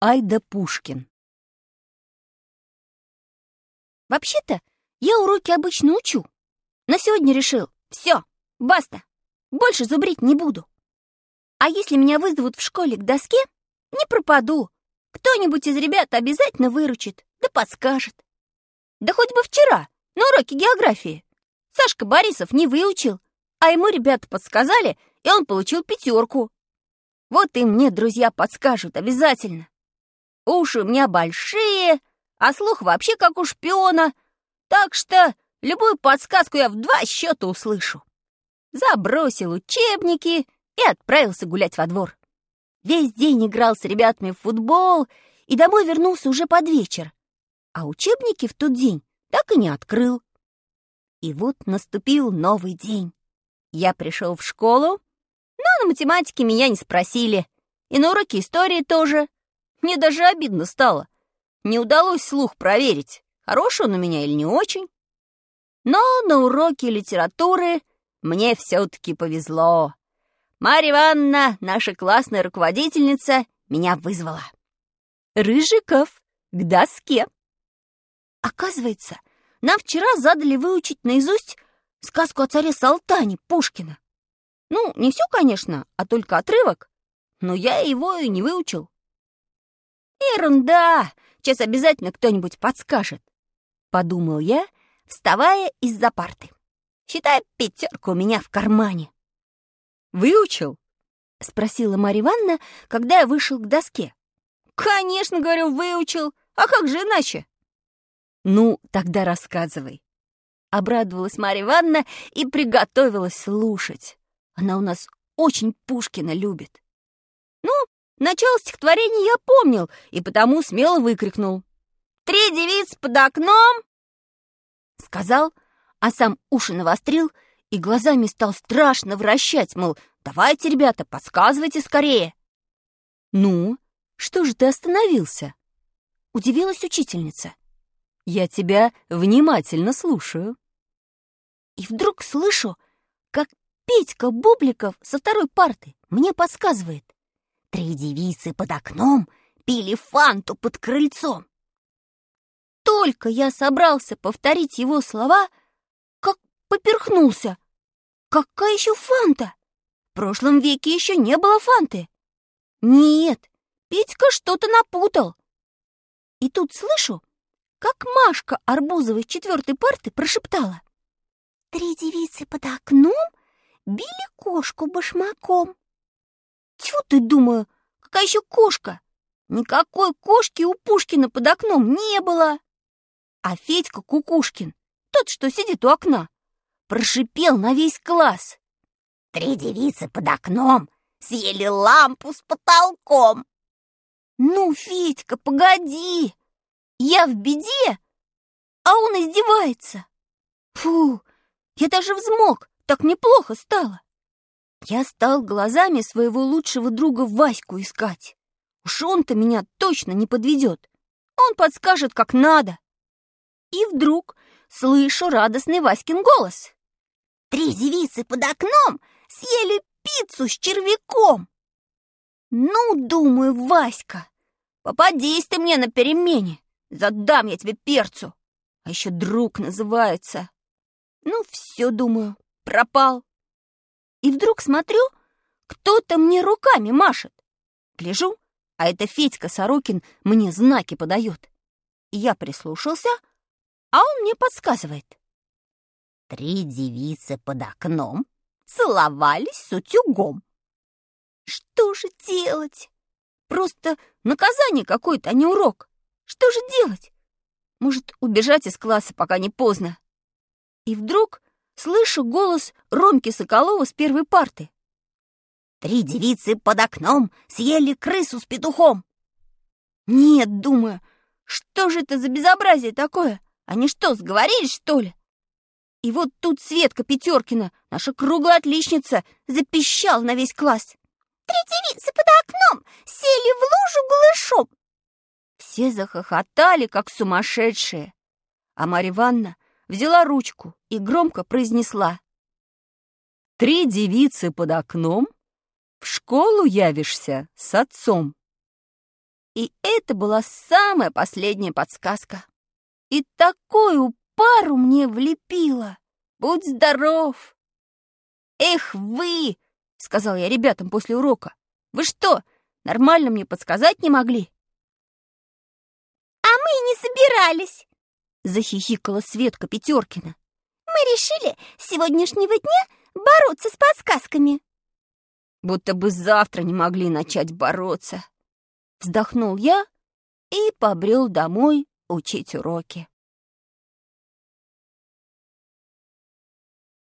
Айда Пушкин. Вообще-то, я уроки обычно учу. Но сегодня решил, все, баста, больше зубрить не буду. А если меня вызовут в школе к доске, не пропаду. Кто-нибудь из ребят обязательно выручит, да подскажет. Да хоть бы вчера, на уроке географии. Сашка Борисов не выучил, а ему ребята подсказали, и он получил 5. Вот и мне друзья подскажут обязательно. Уши у меня большие, а слух вообще как у шпиона, так что любую подсказку я в 2 счета услышу. Забросил учебники и отправился гулять во двор. Весь день играл с ребятами в футбол и домой вернулся уже под вечер, а учебники в тот день так и не открыл. И вот наступил новый день. Я пришел в школу, но на математике меня не спросили, и на уроке истории тоже. Мне даже обидно стало. Не удалось слух проверить, хороший он у меня или не очень. Но на уроке литературы мне все-таки повезло. Марья Ивановна, наша классная руководительница, меня вызвала. Рыжиков, к доске. Оказывается, нам вчера задали выучить наизусть сказку о царе Салтане Пушкина. Ну, не все, конечно, а только отрывок, но я его и не выучил. Ерунда, сейчас обязательно кто-нибудь подскажет, подумал я, вставая из-за парты. Считай, 5 у меня в кармане. Выучил? Спросила Марья Ивановна, когда я вышел к доске. Конечно, говорю, выучил. А как же иначе? Ну, тогда рассказывай. Обрадовалась Марья Ивановна и приготовилась слушать. Она у нас очень Пушкина любит. Ну, начало стихотворения я помнил и потому смело выкрикнул. 3 девицы под окном, сказал, а сам уши навострил и глазами стал страшно вращать, мол, давайте, ребята, подсказывайте скорее. Ну, что же ты остановился? Удивилась учительница. Я тебя внимательно слушаю. И вдруг слышу, как Петька Бубликов со 2 парты мне подсказывает. 3 девицы под окном пили фанту под крыльцом. Только я собрался повторить его слова, как поперхнулся. Какая еще фанта? В прошлом веке еще не было фанты. Нет, Петька что-то напутал. И тут слышу, как Машка Арбузова из 4 парты прошептала. 3 девицы под окном били кошку башмаком. Тьфу ты, думаю, какая еще кошка? Никакой кошки у Пушкина под окном не было. А Федька Кукушкин, тот, что сидит у окна, прошипел на весь класс. 3 девицы под окном съели лампу с потолком. Ну, Федька, погоди, я в беде, а он издевается. Фу, я даже взмок, так мне плохо стало. Я стал глазами своего лучшего друга Ваську искать. Уж он-то меня точно не подведет. Он подскажет, как надо. И вдруг слышу радостный Васькин голос. 3 девицы под окном съели пиццу с червяком. Ну, думаю, Васька, попадись ты мне на перемене, задам я тебе перцу. А еще друг называется. Ну, все, думаю, пропал. И вдруг смотрю, кто-то мне руками машет. Гляжу, а это Федька Сорокин мне знаки подает. И я прислушался, а он мне подсказывает. 3 девицы под окном целовались с утюгом. Что же делать? Просто наказание какое-то, а не урок. Что же делать? Может, убежать из класса, пока не поздно? И вдруг слышу голос Ромки Соколова с 1 парты. 3 девицы под окном съели крысу с петухом. Нет, думаю, что же это за безобразие такое? Они что, сговорились, что ли? И вот тут Светка Петеркина, наша круглая отличница, запищал на весь класс. 3 девицы под окном сели в лужу голышом. Все захохотали, как сумасшедшие. А Марья Ивановна взяла ручку и громко произнесла. 3 девицы под окном, в школу явишься с отцом. И это была самая последняя подсказка. И такую пару мне влепила. Будь здоров! «Эх вы!» — сказал я ребятам после урока. «Вы что, нормально мне подсказать не могли?» «А мы и не собирались!» — захихикала Светка Пятеркина. «Мы решили с сегодняшнего дня бороться с подсказками». «Будто бы завтра не могли начать бороться!» Вздохнул я и побрел домой учить уроки.